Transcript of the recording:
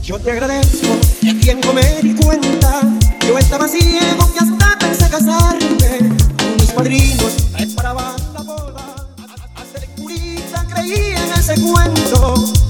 Yo te agradezco, y a tiempo me di cuenta. Yo estaba ciego que hasta pensé casarme. Con mis padrinos preparaban la boda. Hasta de curita creí en ese cuento.